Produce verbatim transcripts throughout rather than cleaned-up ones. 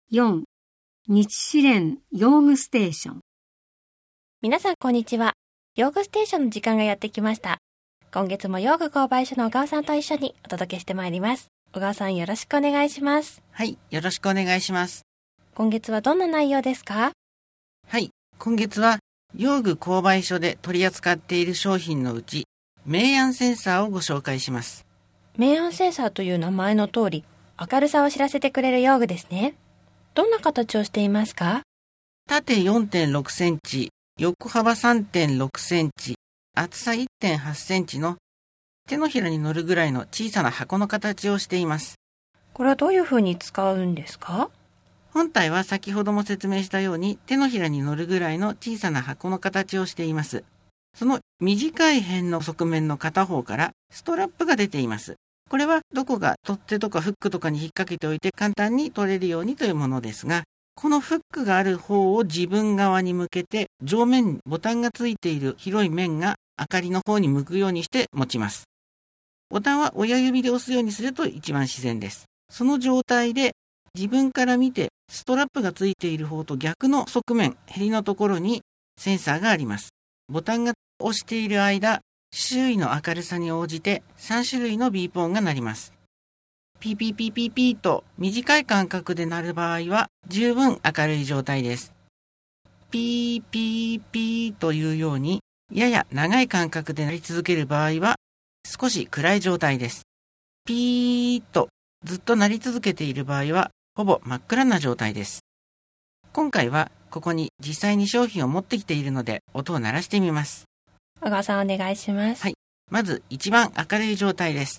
よん. 日試練用具ステーション。 皆さんこんにちは。用具ステーションの時間がやってきました。今月も用具購買所の小川さんと一緒にお届けしてまいります。小川さんよろしくお願いします。 はい、よろしくお願いします。 今月はどんな内容ですか？ はい、今月は用具購買所で取り扱っている商品のうち、明暗センサーをご紹介します。 明暗センサーという名前の通り、明るさを知らせてくれる用具ですね。どんな形をしていますか？ 縦 よんてんろくセンチ、横幅 さんてんろくセンチ、厚さ いってんはちセンチの手のひらに乗るぐらいの小さな箱の形をしています。 これはどういうふうに使うんですか？ 本体は先ほども説明したように手のひらに乗るぐらいの小さな箱の形をしています。その短い辺の側面の片方からストラップが出ています。これはどこが取っ手とかフックとかに引っ掛けておいて簡単に取れるようにというものですが、このフックがある方を自分側に向けて上面にボタンがついている広い面が明かりの方に向くようにして持ちます。ボタンは親指で押すようにすると一番自然です。その状態で自分から見てストラップがついている方と逆の側面、へりのところにセンサーがあります。ボタンが押している間、周囲の明るさに応じてさん種類のビーポンが鳴ります。ピーピーピーピーピーと短い間隔で鳴る場合は十分明るい状態です。ピーピーピーというようにやや長い間隔で鳴り続ける場合は少し暗い状態です。ピーとずっと鳴り続けている場合はほぼ真っ暗な状態です。今回はここに実際に商品を持ってきているので音を鳴らしてみます。 小川さんお願いします。 はい。まず一番明るい状態です。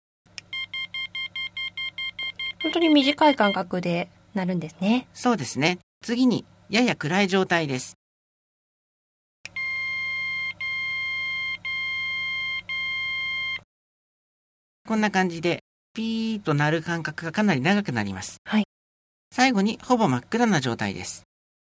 本当に短い間隔で鳴るんですね。 そうですね。次にやや暗い状態です。こんな感じでピーと鳴る間隔がかなり長くなります。 はい。 最後にほぼ真っ暗な状態です。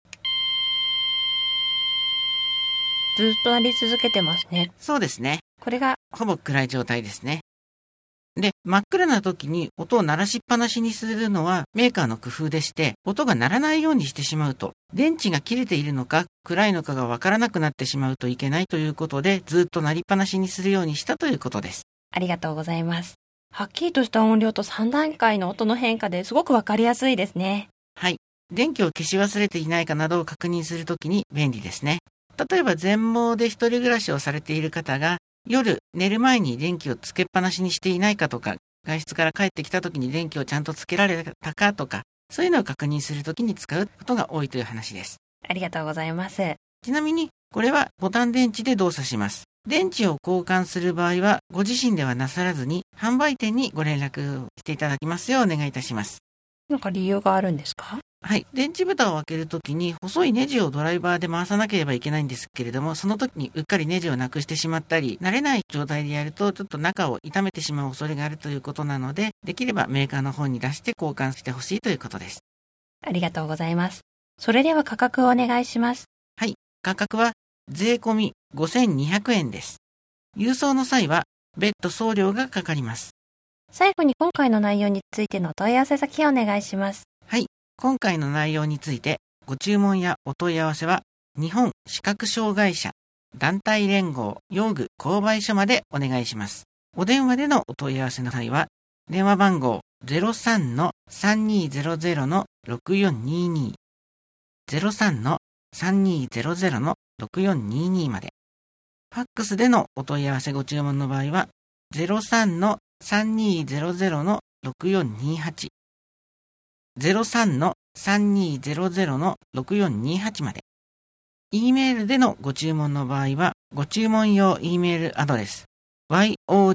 ずっと鳴り続けてますね。 そうですね。 これがほぼ暗い状態ですね。で、真っ暗な時に音を鳴らしっぱなしにするのはメーカーの工夫でして、音が鳴らないようにしてしまうと、電池が切れているのか暗いのかがわからなくなってしまうといけないということで、ずっと鳴りっぱなしにするようにしたということです。 ありがとうございます。はっきりとした音量とさん段階の音の変化ですごくわかりやすいですね。 はい。電気を消し忘れていないかなどを確認するときに便利ですね。例えば全盲で一人暮らしをされている方が、夜寝る前に電気をつけっぱなしにしていないかとか、外出から帰ってきたときに電気をちゃんとつけられたかとか、そういうのを確認するときに使うことが多いという話です。 ありがとうございます。 ちなみに、これはボタン電池で動作します。電池を交換する場合は、ご自身ではなさらずに、販売店にご連絡していただきますようお願いいたします。 なんか理由があるんですか？ はい。電池蓋を開けるときに、細いネジをドライバーで回さなければいけないんですけれども、その時にうっかりネジをなくしてしまったり、慣れない状態でやると、ちょっと中を傷めてしまう恐れがあるということなので、できればメーカーの方に出して交換してほしいということです。 ありがとうございます。それでは価格をお願いします。 はい。価格は税込みごせんにひゃくえんです。郵送の際は別途送料がかかります。 最後に今回の内容についてのお問い合わせ先をお願いします。 はい。今回の内容についてご注文やお問い合わせは日本視覚障害者団体連合用具購買所までお願いします。お電話でのお問い合わせの際は電話番号 ゼロさんのさんにーゼロゼロのろくよんにーにー ゼロさんのさんにーゼロゼロのろくよんにーにーまで。ファックスでのお問い合わせご注文の場合はゼロさんのさんにーゼロゼロのろくよんにーはち ゼロさんのさんにーゼロゼロのろくよんにーはちまで。E メールでのご注文の場合は、ご注文用 E メールアドレス ヨグ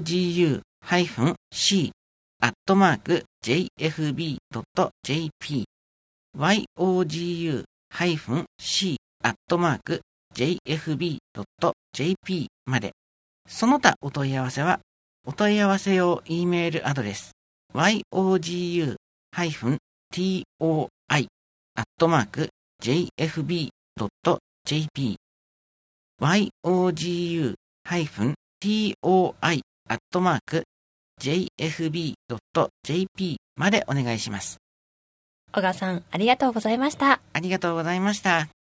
-c アットマーク ジェイエフビー ドット ジェイピー ヨグ -c アットマーク ジェイエフビー ドット ジェイピー まで。その他お問い合わせは、お問い合わせ用 E メールアドレス ヨグ -toi アットマーク ジェイエフビー ドット ジェイピー ヨグ -toi アットマーク ジェイエフビー ドット ジェイピー までお願いします。 小川さん、ありがとうございました。 ありがとうございました。